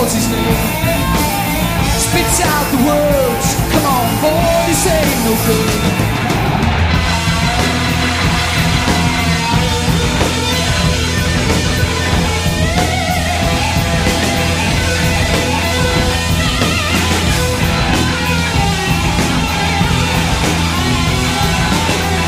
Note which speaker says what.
Speaker 1: what's his name, spits out the words, come on boy, this ain't no game.